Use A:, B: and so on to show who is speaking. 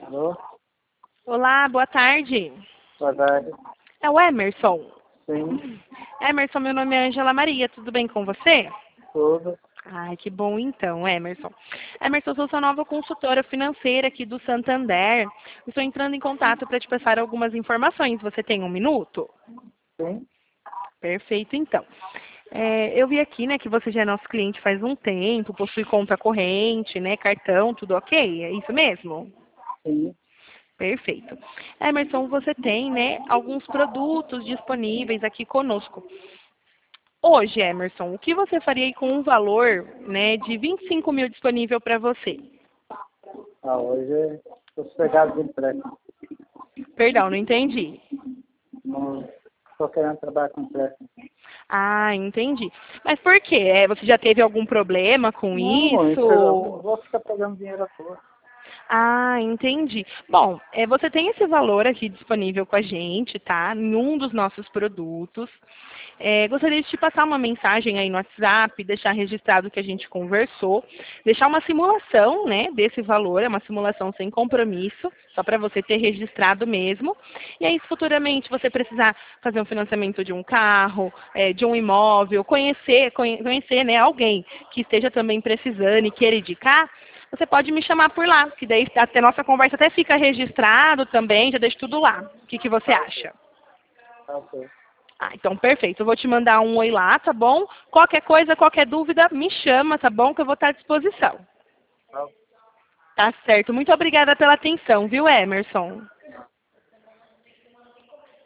A: Alô?
B: Olá, boa tarde.
A: Boa tarde.
B: É o Emerson.
A: Sim,
B: Emerson, meu nome é Angela Maria, tudo bem com você?
A: tudo.
B: Ai, que bom então, Emerson. Emerson, eu sou sua nova consultora financeira aqui do Santander. Estou entrando em contato para te passar algumas informações. Você tem um minuto?
A: Sim,
B: Perfeito, então. Eu vi aqui, né, que você já é nosso cliente faz um tempo, possui conta corrente, né, cartão, tudo ok? É isso mesmo?
A: sim.
B: Perfeito. Emerson, você tem, né, alguns produtos disponíveis aqui conosco. Hoje, Emerson, o que você faria aí com um valor, né, de 25 mil disponível para você?
A: Hoje estou sossegado de empréstimo.
B: Perdão, não entendi.
A: Não estou querendo trabalhar com empréstimo.
B: Ah, entendi. Mas por quê? Você já teve algum problema com
A: Não, eu
B: isso?
A: não vou ficar pagando dinheiro à toa.
B: Ah, entendi. Bom, você tem esse valor aqui disponível com a gente, tá? Em um dos nossos produtos. Gostaria de te passar uma mensagem aí no WhatsApp, deixar registrado que a gente conversou, deixar uma simulação, né, desse valor, é uma simulação sem compromisso, só para você ter registrado mesmo. E aí, se futuramente você precisar fazer um financiamento de um carro, de um imóvel, conhecer, né, alguém que esteja também precisando e queira indicar, você pode me chamar por lá, que daí até nossa conversa até fica registrado também, já deixo tudo lá. O que você
A: Tá ok.
B: acha?
A: Tá ok.
B: Ah, então perfeito. Eu vou te mandar um oi lá, tá bom? Qualquer coisa, qualquer dúvida, me chama, tá bom? Que eu vou estar à disposição.
A: Tá ok.
B: Tá certo. Muito obrigada pela atenção, viu, Emerson?